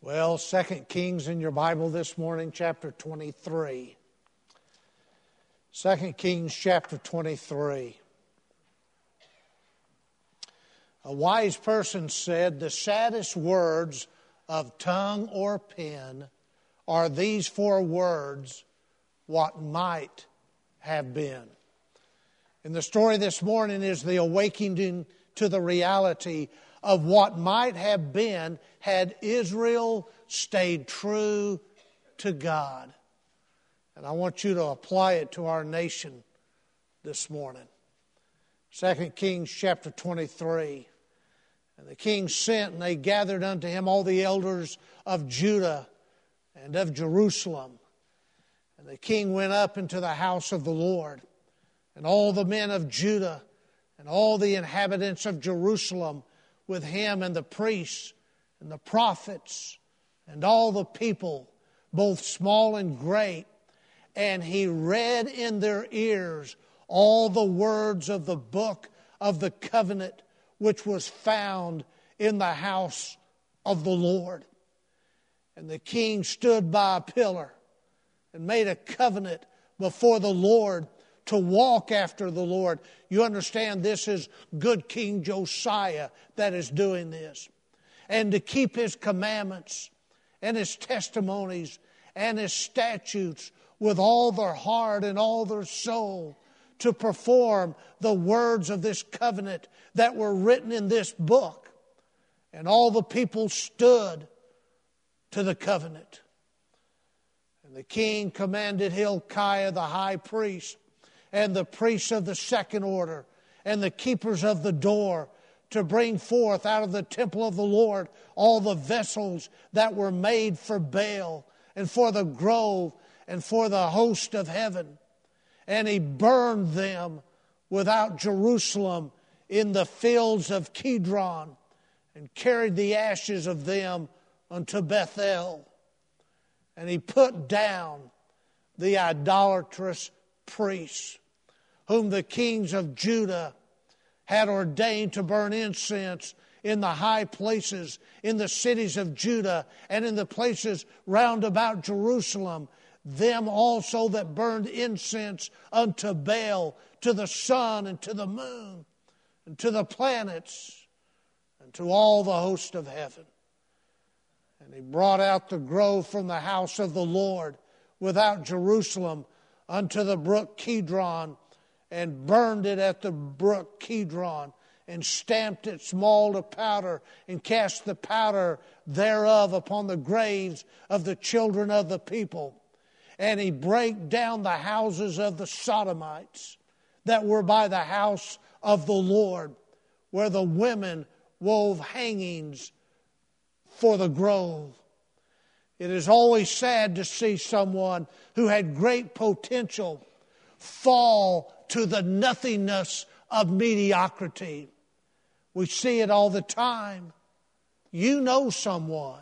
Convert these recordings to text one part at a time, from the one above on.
Well, 2 Kings in your Bible this morning, chapter 23. 2 Kings chapter 23. A wise person said, the saddest words of tongue or pen are these four words, what might have been. And the story this morning is the awakening to the reality of what might have been had Israel stayed true to God. And I want you to apply it to our nation this morning. 2 Kings chapter 23. And the king sent, and they gathered unto him all the elders of Judah and of Jerusalem. And the king went up into the house of the Lord, and all the men of Judah and all the inhabitants of Jerusalem with him, and the priests and the prophets and all the people, both small and great. And he read in their ears all the words of the book of the covenant which was found in the house of the Lord. And the king stood by a pillar and made a covenant before the Lord to walk after the Lord. You understand, this is good King Josiah that is doing this. And to keep his commandments and his testimonies and his statutes with all their heart and all their soul, to perform the words of this covenant that were written in this book. And all the people stood to the covenant. And the king commanded Hilkiah the high priest, and the priests of the second order, and the keepers of the door, to bring forth out of the temple of the Lord all the vessels that were made for Baal, and for the grove, and for the host of heaven. And he burned them without Jerusalem in the fields of Kidron, and carried the ashes of them unto Bethel. And he put down the idolatrous priests, whom the kings of Judah had ordained to burn incense in the high places, in the cities of Judah, and in the places round about Jerusalem, them also that burned incense unto Baal, to the sun and to the moon, and to the planets, and to all the host of heaven. And he brought out the grove from the house of the Lord without Jerusalem unto the brook Kidron, and burned it at the brook Kidron, and stamped it small to powder, and cast the powder thereof upon the graves of the children of the people. And he brake down the houses of the Sodomites that were by the house of the Lord, where the women wove hangings for the grove. It is always sad to see someone who had great potential fall to the nothingness of mediocrity. We see it all the time. You know someone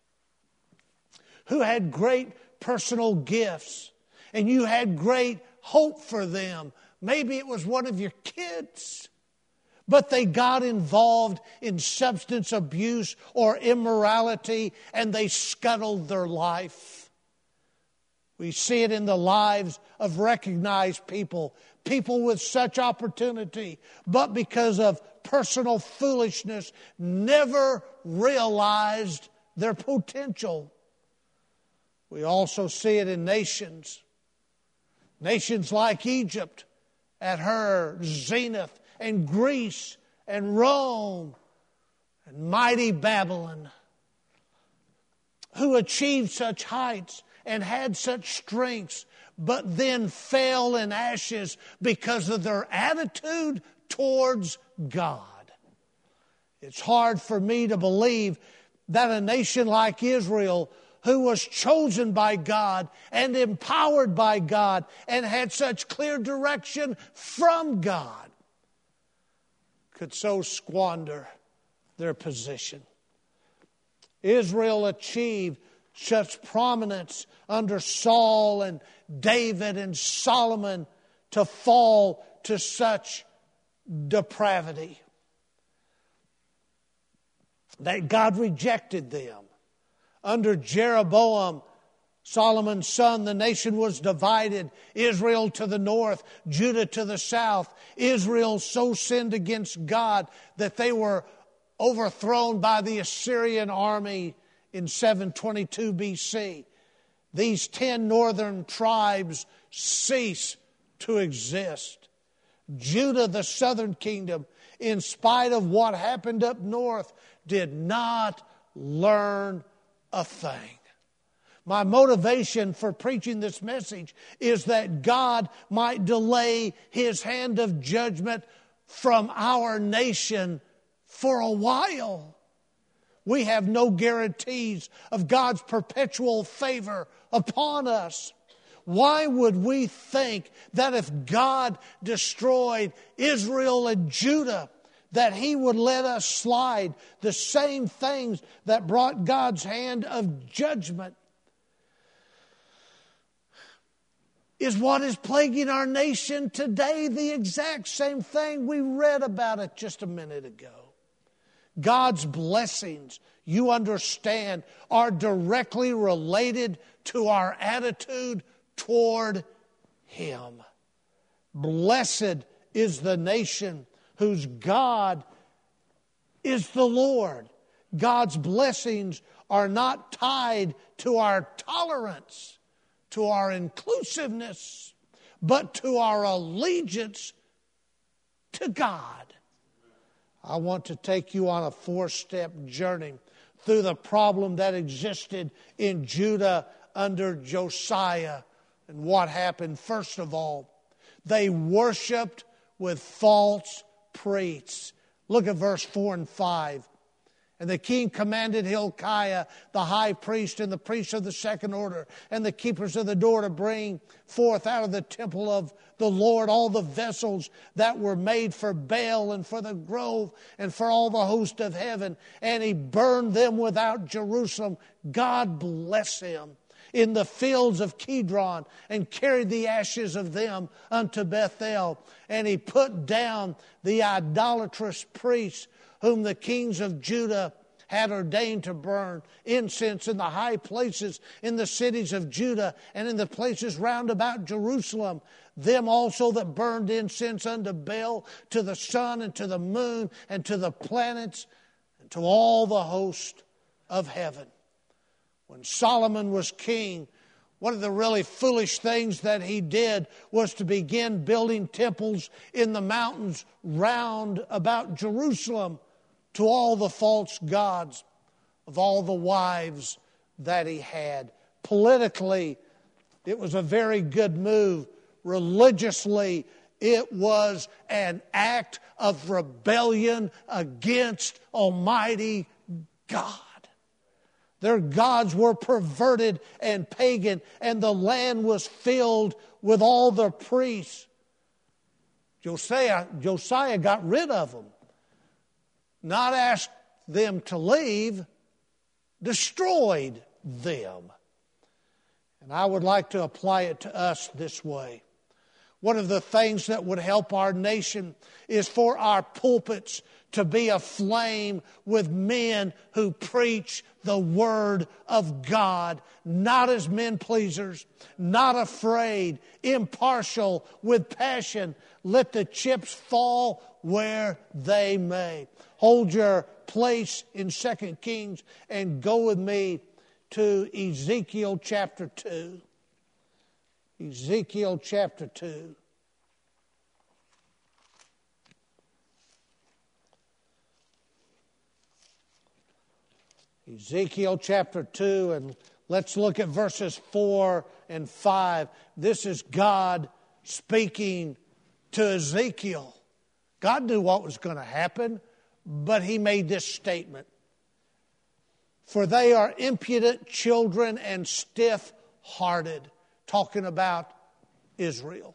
who had great personal gifts, and you had great hope for them. Maybe it was one of your kids, but they got involved in substance abuse or immorality, and they scuttled their life. We see it in the lives of recognized people, people with such opportunity, but because of personal foolishness, never realized their potential. We also see it in nations. Nations like Egypt at her zenith, and Greece and Rome and mighty Babylon, who achieved such heights and had such strengths, but then fell in ashes because of their attitude towards God. It's hard for me to believe that a nation like Israel, who was chosen by God and empowered by God and had such clear direction from God, could so squander their position. Israel achieved such prominence under Saul and David and Solomon to fall to such depravity that God rejected them Under Jeroboam, Solomon's son, the nation was divided. Israel to the north, Judah to the south. Israel so sinned against God that they were overthrown by the Assyrian army in 722 BC. These 10 northern tribes cease to exist. Judah, the southern kingdom, in spite of what happened up north, did not learn a thing. My motivation for preaching this message is that God might delay His hand of judgment from our nation for a while. We have no guarantees of God's perpetual favor upon us. Why would we think that if God destroyed Israel and Judah, that He would let us slide the same things that brought God's hand of judgment? Is what is plaguing our nation today the exact same thing? We read about it just a minute ago. God's blessings, you understand, are directly related to our attitude toward Him. Blessed is the nation whose God is the Lord. God's blessings are not tied to our tolerance, to our inclusiveness, but to our allegiance to God. I want to take you on a 4-step journey through the problem that existed in Judah under Josiah and what happened. First of all, they worshiped with false priests. Look at verse 4 and 5. And the king commanded Hilkiah, the high priest, and the priests of the second order, and the keepers of the door to bring forth out of the temple of the Lord all the vessels that were made for Baal and for the grove and for all the host of heaven. And he burned them without Jerusalem. God bless him. In the fields of Kidron, and carried the ashes of them unto Bethel. And he put down the idolatrous priests whom the kings of Judah had ordained to burn incense in the high places in the cities of Judah and in the places round about Jerusalem. Them also that burned incense unto Baal, to the sun and to the moon and to the planets and to all the host of heaven. When Solomon was king, one of the really foolish things that he did was to begin building temples in the mountains round about Jerusalem to all the false gods of all the wives that he had. Politically, it was a very good move. Religiously, it was an act of rebellion against Almighty God. Their gods were perverted and pagan, and the land was filled with all the priests. Josiah got rid of them. Not asked them to leave, destroyed them. And I would like to apply it to us this way. One of the things that would help our nation is for our pulpits to be aflame with men who preach the Word of God, not as men pleasers, not afraid, impartial, with passion. Let the chips fall where they may. Hold your place in 2 Kings and go with me to Ezekiel chapter 2. Ezekiel chapter 2. Ezekiel chapter 2, and let's look at verses 4 and 5. This is God speaking to Ezekiel. God knew what was going to happen, but He made this statement. For they are impudent children and stiff-hearted, talking about Israel.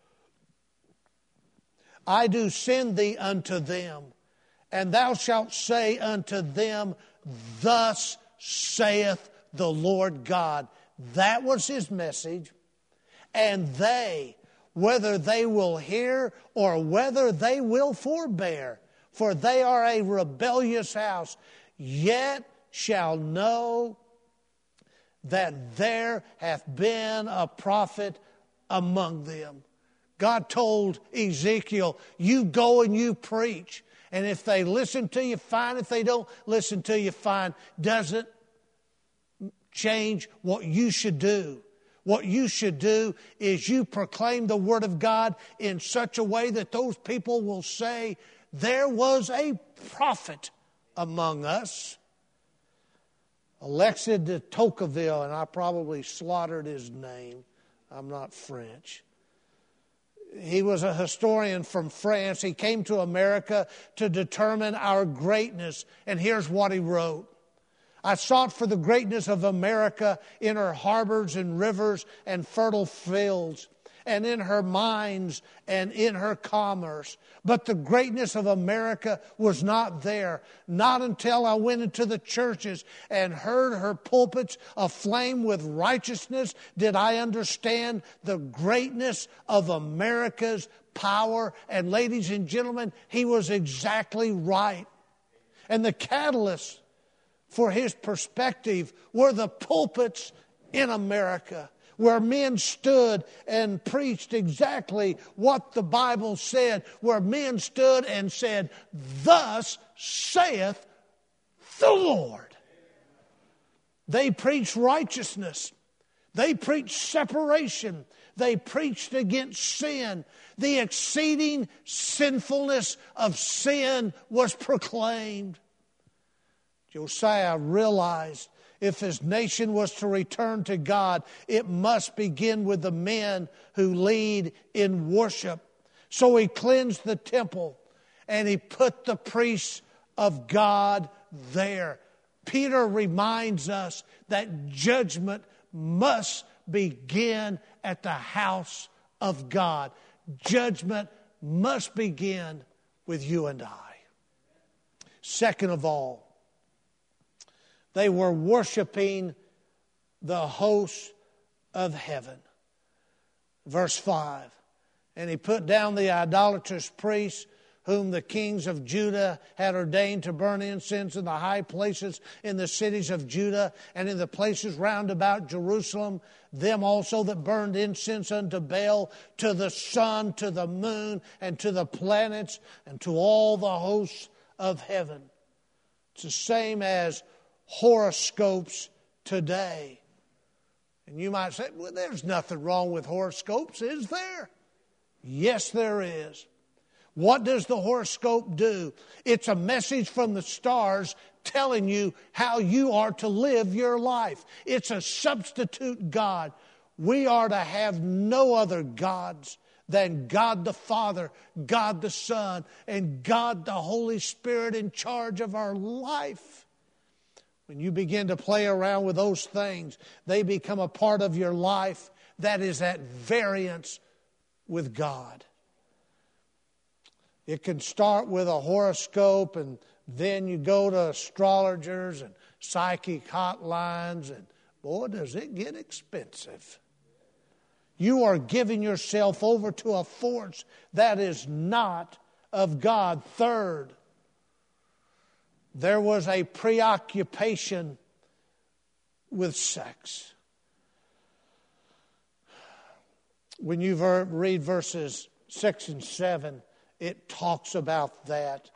I do send thee unto them, and thou shalt say unto them, Thus saith the Lord God. That was His message. And they, whether they will hear or whether they will forbear, for they are a rebellious house, yet shall know that there hath been a prophet among them. God told Ezekiel, you go and you preach. And if they listen to you, fine. If they don't listen to you, fine. Doesn't change what you should do. What you should do is you proclaim the Word of God in such a way that those people will say, there was a prophet among us. Alexis de Tocqueville, and I probably slaughtered his name. I'm not French. He was a historian from France. He came to America to determine our greatness. And here's what he wrote. I sought for the greatness of America in her harbors and rivers and fertile fields, and in her mines and in her commerce. But the greatness of America was not there. Not until I went into the churches and heard her pulpits aflame with righteousness did I understand the greatness of America's power. And ladies and gentlemen, he was exactly right. And the catalyst for his perspective were the pulpits in America, where men stood and preached exactly what the Bible said, where men stood and said, thus saith the Lord. They preached righteousness. They preached separation. They preached against sin. The exceeding sinfulness of sin was proclaimed. Josiah realized if his nation was to return to God, it must begin with the men who lead in worship. So he cleansed the temple and he put the priests of God there. Peter reminds us that judgment must begin at the house of God. Judgment must begin with you and I. Second of all, they were worshiping the host of heaven. Verse 5. And he put down the idolatrous priests whom the kings of Judah had ordained to burn incense in the high places in the cities of Judah and in the places round about Jerusalem, them also that burned incense unto Baal, to the sun, to the moon, and to the planets, and to all the hosts of heaven. It's the same as horoscopes today. And you might say, well, there's nothing wrong with horoscopes, is there? Yes, there is. What does the horoscope do? It's a message from the stars telling you how you are to live your life. It's a substitute God. We are to have no other gods than God the Father, God the Son, and God the Holy Spirit in charge of our life. When you begin to play around with those things, they become a part of your life that is at variance with God. It can start with a horoscope, and then you go to astrologers and psychic hotlines, and boy, does it get expensive. You are giving yourself over to a force that is not of God. Third, there was a preoccupation with sex. When you read verses 6 and 7, it talks about that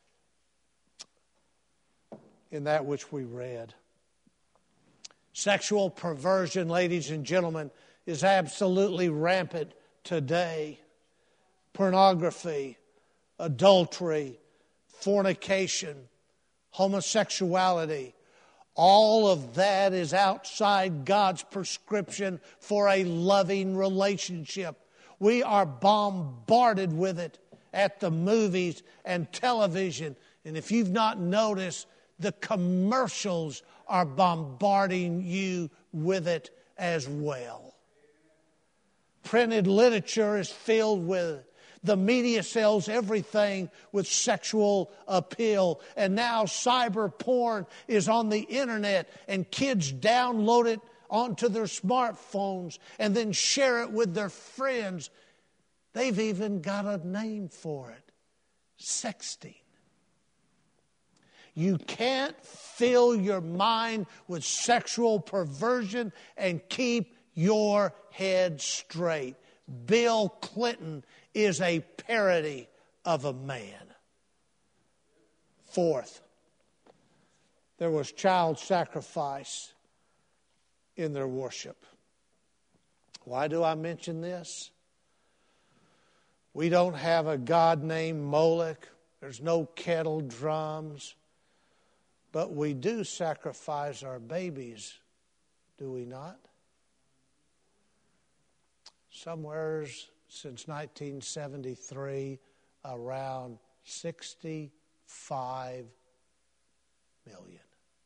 in that which we read. Sexual perversion, ladies and gentlemen, is absolutely rampant today. Pornography, adultery, fornication, homosexuality, all of that is outside God's prescription for a loving relationship. We are bombarded with it at the movies and television. And if you've not noticed, the commercials are bombarding you with it as well. Printed literature is filled with it. The media sells everything with sexual appeal. And now cyber porn is on the internet, and kids download it onto their smartphones and then share it with their friends. They've even got a name for it: sexting. You can't fill your mind with sexual perversion and keep your head straight. Bill Clinton is a parody of a man. Fourth, there was child sacrifice in their worship. Why do I mention this? We don't have a god named Moloch. There's no kettle drums. But we do sacrifice our babies, do we not? Somewhere since 1973, around 65 million.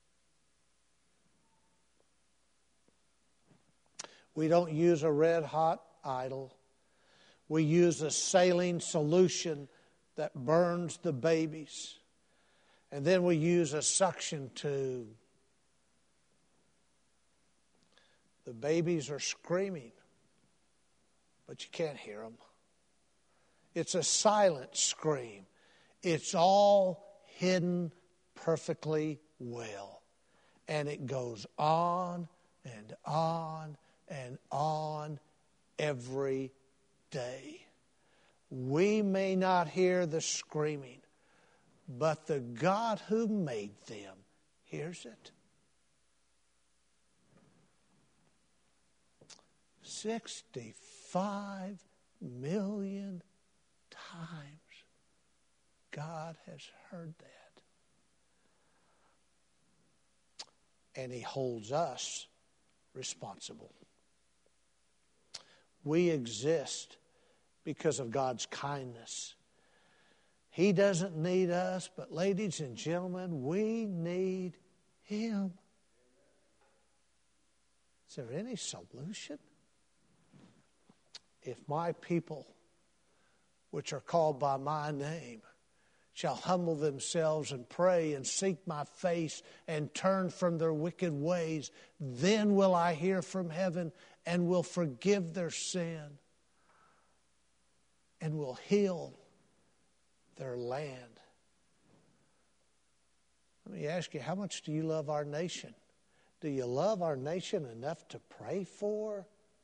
We don't use a red-hot idol. We use a saline solution that burns the babies. And then we use a suction tube. The babies are screaming, but you can't hear them. It's a silent scream. It's all hidden perfectly well. And it goes on and on and on every day. We may not hear the screaming, but the God who made them hears it. 65 million times God has heard that. And He holds us responsible. We exist because of God's kindness. He doesn't need us, but ladies and gentlemen, we need Him. Is there any solution? If my people, which are called by my name, shall humble themselves and pray and seek my face and turn from their wicked ways, then will I hear from heaven and will forgive their sin and will heal their land. Let me ask you, how much do you love our nation? Do you love our nation enough to pray for?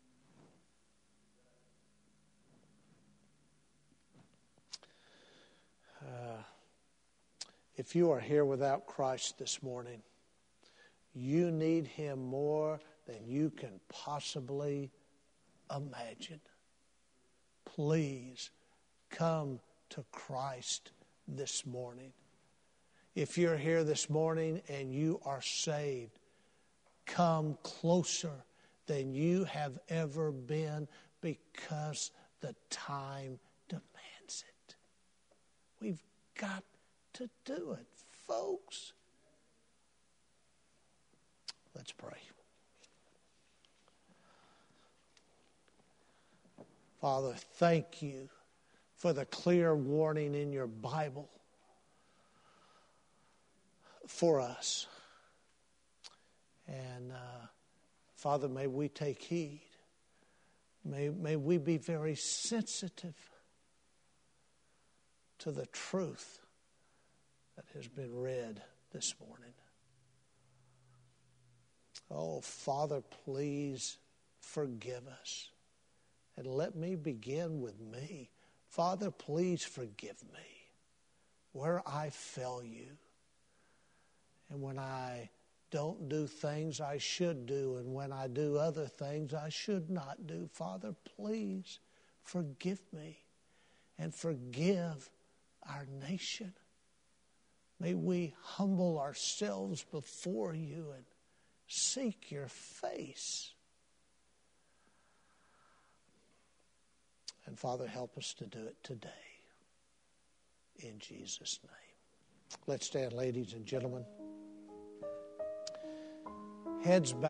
If you are here without Christ this morning, you need Him more than you can possibly imagine. Please come to Christ this morning. If you're here this morning and you are saved, come closer than you have ever been because the time demands it. We've got to do it, folks. Let's pray. Father, thank you for the clear warning in your Bible for us. And Father, may we take heed. May we be very sensitive to the truth that has been read this morning. Oh, Father, please forgive us. And let me begin with me. Father, please forgive me where I fail you. And when I don't do things I should do, and when I do other things I should not do, Father, please forgive me and forgive our nation. May we humble ourselves before you and seek your face. And Father, help us to do it today. In Jesus' name. Let's stand, ladies and gentlemen. Heads back.